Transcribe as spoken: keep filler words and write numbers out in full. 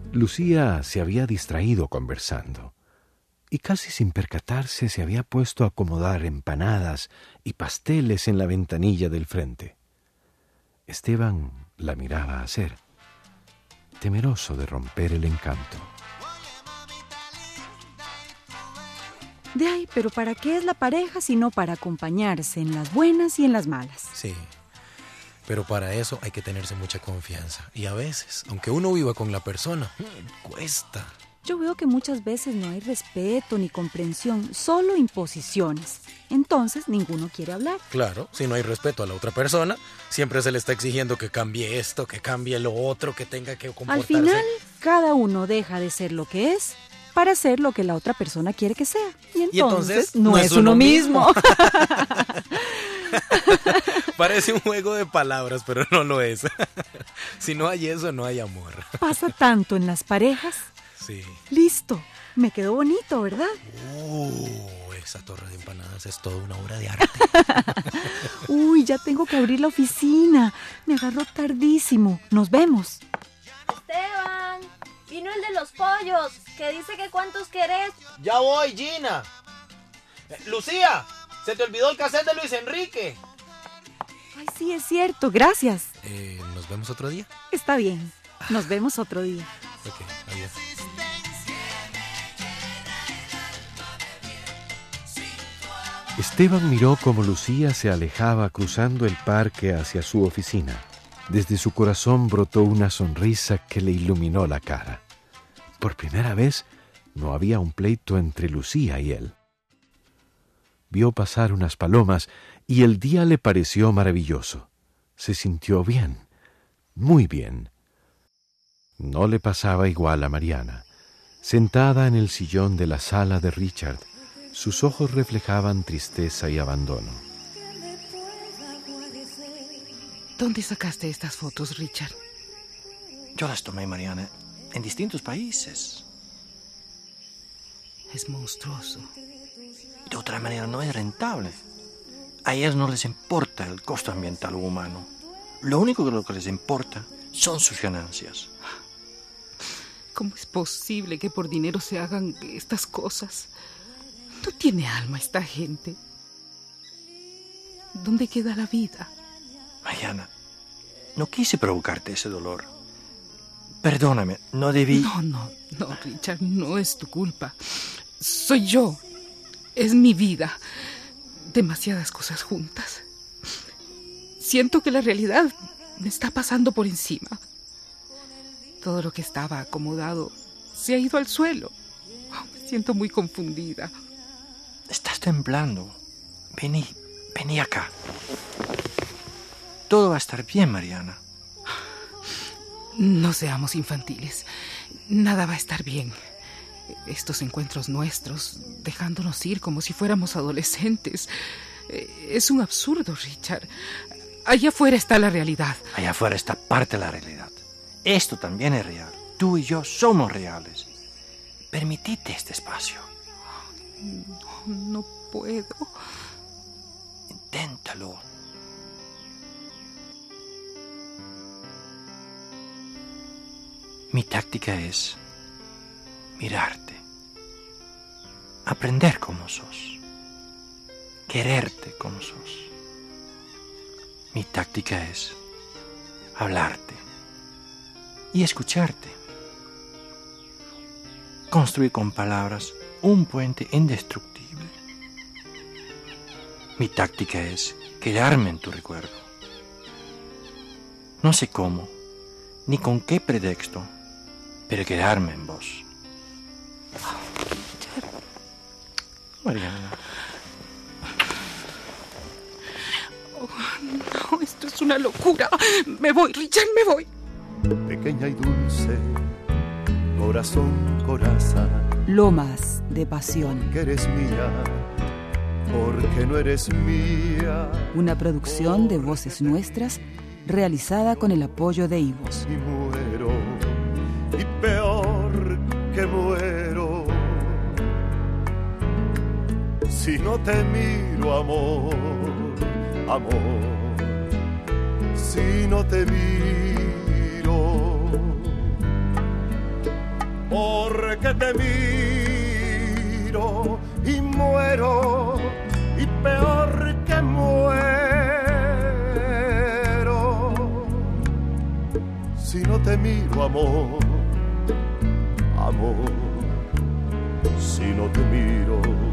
Lucía se había distraído conversando y casi sin percatarse se había puesto a acomodar empanadas y pasteles en la ventanilla del frente. Esteban la miraba hacer, temeroso de romper el encanto. De ahí, pero ¿para qué es la pareja sino para acompañarse en las buenas y en las malas? Sí, pero para eso hay que tenerse mucha confianza. Y a veces, aunque uno viva con la persona, cuesta. Yo veo que muchas veces no hay respeto ni comprensión, solo imposiciones. Entonces ninguno quiere hablar. Claro, si no hay respeto a la otra persona, siempre se le está exigiendo que cambie esto, que cambie lo otro, que tenga que comportarse. Al final, cada uno deja de ser lo que es para ser lo que la otra persona quiere que sea. Y entonces, ¿Y entonces no, no es es uno uno mismo. mismo. Parece un juego de palabras, pero no lo es. Si no hay eso, no hay amor. Pasa tanto en las parejas. Sí. Listo, me quedó bonito, ¿verdad? Uh, esa torre de empanadas es toda una obra de arte. Uy, ya tengo que abrir la oficina. Me agarró tardísimo. Nos vemos. Esteban, vino el de los pollos, que dice que cuántos querés. Ya voy, Gina. Eh, Lucía, se te olvidó el cassette de Luis Enrique. Ay, sí, es cierto, gracias. Eh, ¿Nos vemos otro día? Está bien, nos vemos otro día. Ok, adiós. Esteban miró cómo Lucía se alejaba cruzando el parque hacia su oficina. Desde su corazón brotó una sonrisa que le iluminó la cara. Por primera vez no había un pleito entre Lucía y él. Vio pasar unas palomas y el día le pareció maravilloso. Se sintió bien, muy bien. No le pasaba igual a Mariana. Sentada en el sillón de la sala de Richard, sus ojos reflejaban tristeza y abandono. ¿Dónde sacaste estas fotos, Richard? Yo las tomé, Mariana, en distintos países. Es monstruoso. De otra manera no es rentable. A ellas no les importa el costo ambiental o humano. Lo único que, lo que les importa son sus ganancias. ¿Cómo es posible que por dinero se hagan estas cosas? No tiene alma esta gente. ¿Dónde queda la vida? Mariana, no quise provocarte ese dolor. Perdóname, no debí... No, no, no, Richard, no es tu culpa. Soy yo. Es mi vida. Demasiadas cosas juntas. Siento que la realidad me está pasando por encima. Todo lo que estaba acomodado se ha ido al suelo. Oh, me siento muy confundida. Estás temblando. Vení, vení acá. Todo va a estar bien, Mariana. No seamos infantiles. Nada va a estar bien. Estos encuentros nuestros, dejándonos ir como si fuéramos adolescentes, es un absurdo, Richard. Allá afuera está la realidad. Allá afuera está parte de la realidad. Esto también es real. Tú y yo somos reales. Permitite este espacio. No, no puedo. Inténtalo. Mi táctica es mirarte, aprender cómo sos, quererte como sos. Mi táctica es hablarte y escucharte, construir con palabras un puente indestructible. Mi táctica es quedarme en tu recuerdo. No sé cómo, ni con qué pretexto, pero quedarme en vos. Mariana. Oh, no, esto es una locura. Me voy, Richard, me voy. Pequeña y dulce, corazón, coraza. Lomas de pasión. Que eres mía, porque no eres mía. Una producción de Voces Nuestras, realizada con el apoyo de Ivos. Y muero, y peor que muero, si no te miro, amor, amor, si no te miro. porque te miro y muero, y peor que muero. Si no te miro, amor, amor, si no te miro.